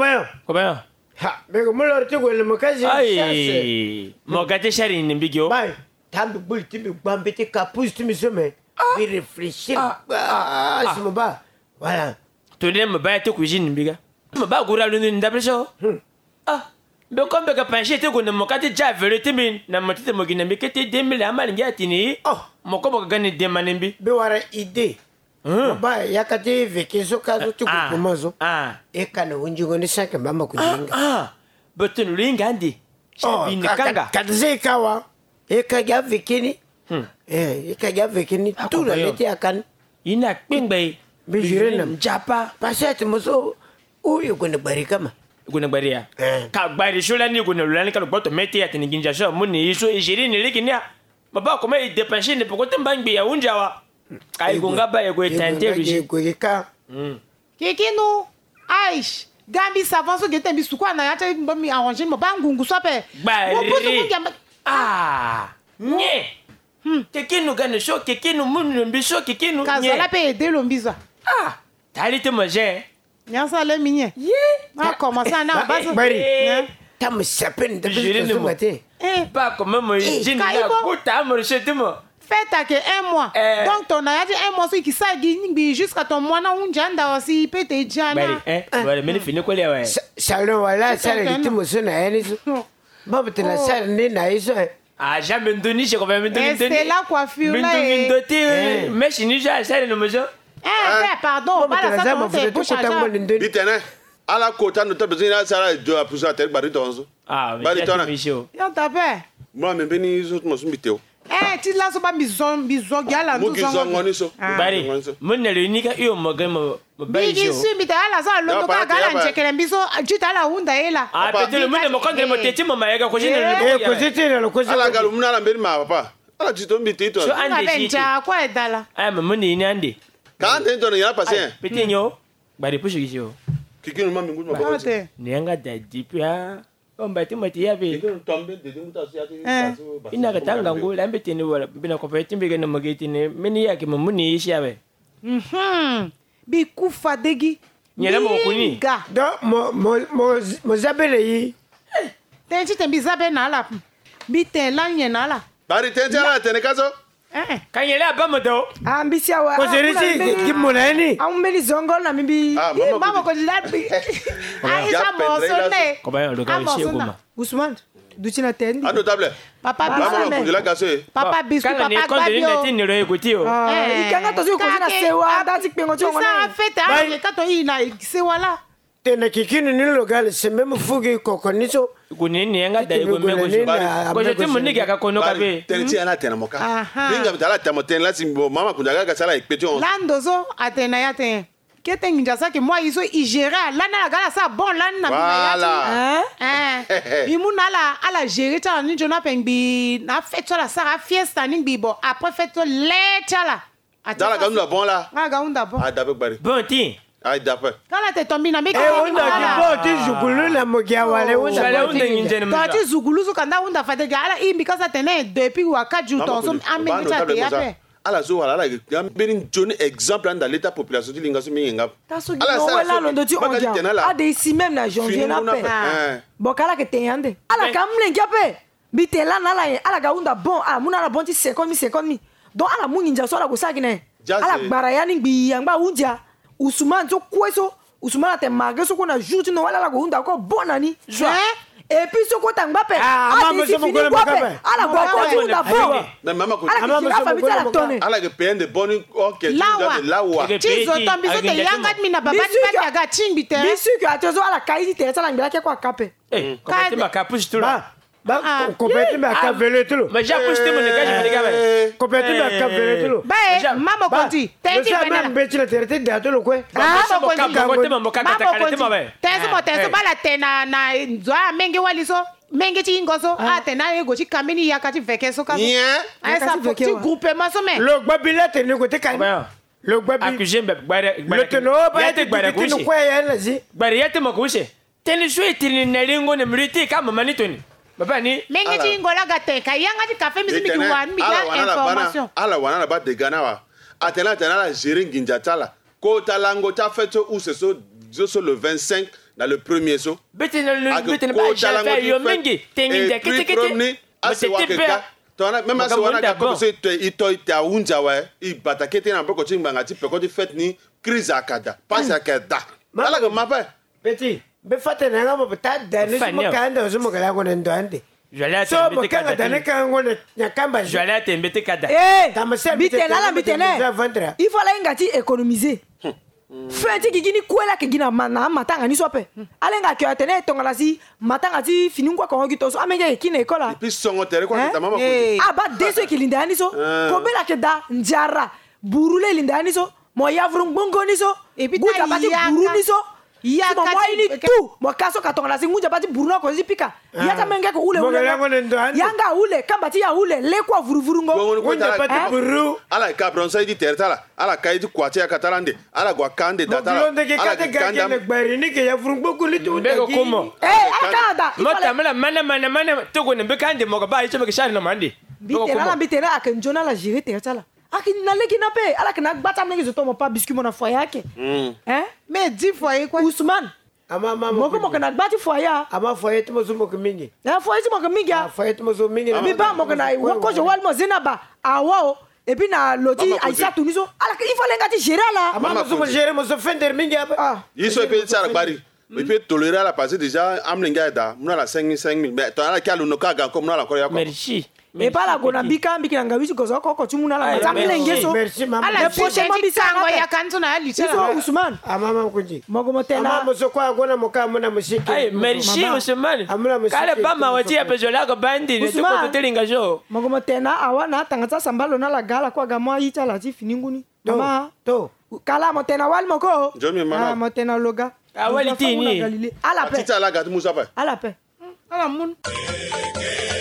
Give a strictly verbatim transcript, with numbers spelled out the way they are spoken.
Cobayo. Cobayo. Ha, mais comment leur tu le mokazi? Aïe. Mokazi chéri nimbigyo. Bye. Tambi bul timbi bambete kapus timbi somé. Bi réfléchir. Ah, c'est mon bas. Voilà. Tu n'aimes pas te cuisine nimbiga. Me ba gura lu ni ndabre so. Ah. Be ko be ka panche te ko na mokazi ja vérité min na matite mo gina be kete deux mille amal ngati ni. Oh, moko bo gani de manembi. Be wara idée. Ba yakati vekezo kazo tu kumazo. Ah. E kana unjingo ni saka mama kujinga. Ah. Betul linga ndi. Shabi ni kanga. Kadze kawa. E kaga vekeni. Hmm. Eh, e kaga vekeni tout la leti akan. Ina pingbe. Be jure na japa. Pasete moso o yo gona barika ma. Gona baria. Ka bari shola ni gona lulani ka boto meti ya tiniginja so muni iso ejiri ni likinia. Baba koma i dépenser ne pokote mbangbi ya unjawa. Kai gonga ba ego tante bishi. Gogeka. Mm. Kekino. Aish. Gambi savant so gete mbi sukwa na yata mbi arranger mo bangungu so pe. Bari. Ah. Nye. Hmm. Kekino gane so kekino munu mbi so kekino. Kazala pe aider lombiza. Ah. Talite manger. Nyansa le minye. Ye. Na commencer na base. Bari. Tam sapen de biso matin. Eh. Pas comme moi jini na puta mo chetimo. Faites que un mois. Eh. Donc ton a dit un mois so qui ça gini jusqu'à ton mois na unjanda aussi peut te jana. Bari. Eh. Bari meni fini ko le wa. Salon wala sala litimo so na yani so. Baba tena sala ni na iso. Ah, jamais ndoni je comme ndoni. C'est la coiffure là. Ndoni ndoté. Mais chini ja sala no mojo. Eh, pardon, bala ça on fait tout ça mo ndoni. Bitene. Ala kota no tabe zina sala do apusa tel bari tonzo. Ah, bari tona. Yo tape. Moi me beni zo mo sumbiteo. Eh, ti la so ba bizon bizon gala ndu zo. Mo gizon ngoni so. Bari. Mo ne le nika iyo mo ga mo bari jo. Bi su mi ta ala sa lo to ka gala nchekele mbiso jita la hunda ela. Ah, peut-être mo ne mo kongre mo teti mo maega ko jine le. Eh, ko jite le ko jite. Ala galu mna la mbeni ma papa. Ala jito mbiti to. So ande jita kwa edala. Ah, mo ni ni ande. Ka ande to ya passer. Petit nyo. Bari pushi kisho. Kiki no mami nguduma ba. Nianga da dipia. Omba ti mati ya be. Tombe de muta si ati. Ina ka tanga ngula mbeti ni wala bina ko feti mbege na mageti ni meni yake mamuni ishi yabe. Mhm. Bi kufa degi. Nyela mo kuni. Do mo mo mo zabele yi. Tenchi tembi zabe na la. Bi ten la nyena la. Bari tenchi ala tenekazo. Eh. Kanyela ba mo do. Ambisia wa. Ko serisi kimolani. Au mbeli zongo na mimbi. Ah, mama ko labi. Ai sa mo sonne. Ko ba ndo ka shi goma. Ousmane, dutina ten. Ando table. Papa biscuit. Mama ko la gaso. Papa biscuit papa babio. Quand on est né ekotio. Eh. Ikanga to ko na sewa dati pengo chongo na. Ça fait ta ka to ina sewa la. Tena kikini ni logal se même fugi kokoniso. Kunini nga da ego mego so. Ko jete muniki akakono kabe. Tenchi ana tena moka. Ninga bitala tamo ten la simbo mama kunjaga ka sala ekpetion. Landozo atena ya ten. Kete njasa ke moi iso igérer la na gala sa bon la na voilà. Eh. Imuna la ala gérer ta ni jona pengbi na fête la sara fiesta ni bibo après fête le chala. Dala gaunda bon la. Ah gaunda bon. Ah dabe bari. Bon ti. Ai dape. Kala te tombi na meki. Eh onda kipo ti zugulu na mogia wale onda. Wale onda nginjene mwa. Tati zugulu so kanda onda fate gala imbi kasa tene depuis wa kaju tonso amengi cha te yape. Ala so wala ala beni joni exemple dans l'état population di linga so minga. Taso gi no wala londo ti ondia. Ade ici même na janvier na pe. Bon kala ke teyande. Ala kamle ngiape. Bitela na la ala gaunda bon ah muna na bon ti cinquante mille cinquante mille. Donc ala munginja so ala ko sagine. Ala gbara ya ni gbi yangba unja. Ousmane so kweso Ousmane te marqué so ko na jour tu no wala la ko hunda ko bonani. Et puis ce côté Mbappé ah maman so mo ko Mbappé ala ko ko hunda bon. Mais maman ko ala ko ko tonne. Ala ke payer de bon OK tu de lawa. Tizo tombi so te yanga mi na baba ni ba ga chimbi te. Bisu ko atezo ala kaidi te sala ngela ke ko akape. Eh ko te ma kapush tu la. Ba compléter ma cavele tulo. Mais j'ai poussé mon gars je me gars. Compléter ma cavele tulo. Ba maman konti. Tenti bana. Même betila terete da tulo ko. Ah maman konti. Ko te maman ka ta ka te maman. Tenzo mo tenzo bala tena na nzwa mengi waliso. Mengi ti ngoso. Ah tena ego ti kamini yakati veke so ka. Ah ça petit groupement so mais. Le gbabilete ni ko te kan. Le gbabi. Accusé mbe gbare gbare. Le teno ba te gbare ko ko ya na zi. Gbare yete mako ushe. Teni shwe tini na lingo ne mriti kama manitoni. Baba ni mengi ti ngola gate ka yanga ti café mi mi ki wan mi ga information ala wana na ba de Ghana wa atena tena la gérer nginja tala ko talango ta fête ou c'est so le vingt-cinq dans le premier saut. Bete na le bete na ba chava yo mingi tengi kete kete. Asewakeka. Tona même asewaka comme c'est ito ita unja wa i batakete na boko chingba ti peko di fête ni crise akada. Pas akada. Ala ko mapa. Beti, be fate na ngamo beta dane mo kanda zo mo kala ko ndo ande. Jwala so bo kanga dane kango na nyakamba. Jwala tembete kada. Eh, bitena la bitena. Il faut la ngati économiser. Fenti kigini kwela kigina mana matanga ni sope. Alenga kyo atene tonga si matanga ti finungwa ko ngito so amenge kine ekola. Puis songo tere ko ta mama ko. Aba deso kilinda ni so. Ko bela ke da njara. Burule linda ni so. Mo yavrung bongo ni so. E puis ta bati buru ni so. Ya mo ini tu mo kaso katonga la singunja bati buruna ko zipika. Ya ta menge ko ule ule. Yanga ule kambati ya ule le kwa vuruvurungo. Wonja bati buru. Ala ka bronsa di tertala. Ala ka di kwache ya katalande. Ala gwa kande datala. Ala ka kande na gbari ni ke ya vurungo ko litu. Ndeko komo. Eh, akada. Mata mala mana mana mana to ko nembe kande mo ba icho ke shari na mandi. Bitena la bitena akenjona la jire tertala. Aki na leki na pe ala kana gbata menge zo tomo pa biscuit mo na foyer yake. Hein? Mais dix foyer quoi? Ousmane. Ama mama. Moko mo kana gbati foyer. Ama foyer to mo zo mo mingi. Na foyer mo mingi. Ah foyer to mo zo mingi. Mi ba mo kana wako jo wal mo zinaba. Awa et puis na loti Aïssa Tuniso. Ala il faut l'engati gérer là. Ama mo zo mo gérer mo zo fender mingi apa. Ah. Yiso pe tsara gbari. Il peut tolérer la passé déjà amlenga da. Muna la cinq mille mais to ala kalu no kaga comme no la koya ko. Merci. Et pas la gona bika mbiki nga wishi kozo ko ko tumuna la tamlenge so. Merci maman. Ala prochainement bisanga ya kanzo na ali. So Ousmane. Ah maman kunji. Mogo motela. Ama mo so kwa gona moka mona musiki. Ay merci Ousmane. Kale ba mawati ya pejola ko bandi ne to ko telinga jo. Mogo motena awana tangata sambalo na la gala kwa gamwa ita la ti fininguni. Mama to. Kala motena wal moko. Jomi mama. Ah motena loga. Awali tini. Ala pe. Tita la gatu musa pa. Ala pe. Ala mun.